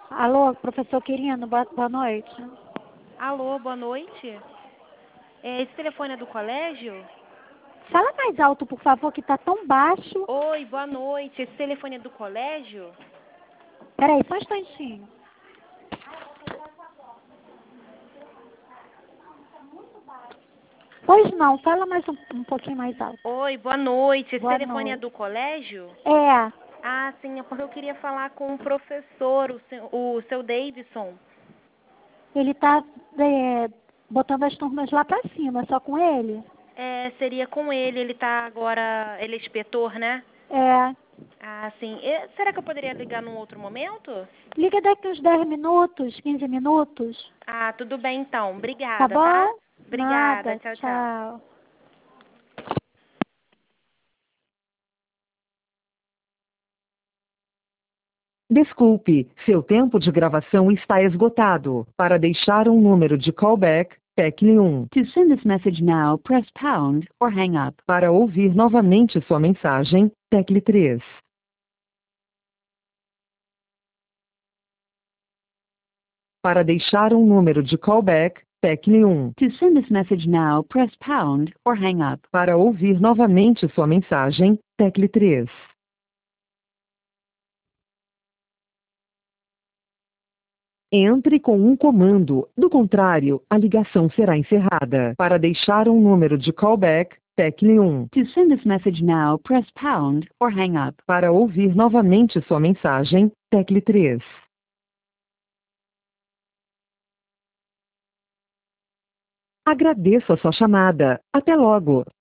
Alô, professor Quirino, boa noite. Alô, boa noite. Esse telefone é do colégio? Fala mais alto, por favor, que tá tão baixo. Oi, boa noite. Esse telefone é do colégio? Peraí, só um instantinho. Pois não, fala mais um pouquinho mais alto. Oi, boa noite. Esse Boa telefone é noite. do colégio? É, Ah, sim, é porque eu queria falar com o professor, o seu Davidson. ele tá botando as turmas lá pra cima, só com ele? Seria com ele. Ele tá agora, ele é inspetor, né? É. Ah, sim. Será que eu poderia ligar num outro momento? Liga daqui uns 10 minutos, 15 minutos. Ah, tudo bem então. Tá Obrigada, tá? bom? Obrigada. Nada, Tchau, tchau. tchau. Desculpe, seu tempo de gravação está esgotado. Para deixar um número de callback, tecle 1. To send this message now, press pound or hang up. Para ouvir novamente sua mensagem, tecle 3. Para deixar um número de callback, tecle 1. To send this message now, press pound or hang up. Para ouvir novamente sua mensagem, tecle 3. Entre com um comando, do contrário, a ligação será encerrada. Para deixar um número de callback, tecle 1. To send this message now, press pound or hang up. Para ouvir novamente sua mensagem, tecle 3. Agradeço a sua chamada. Até logo.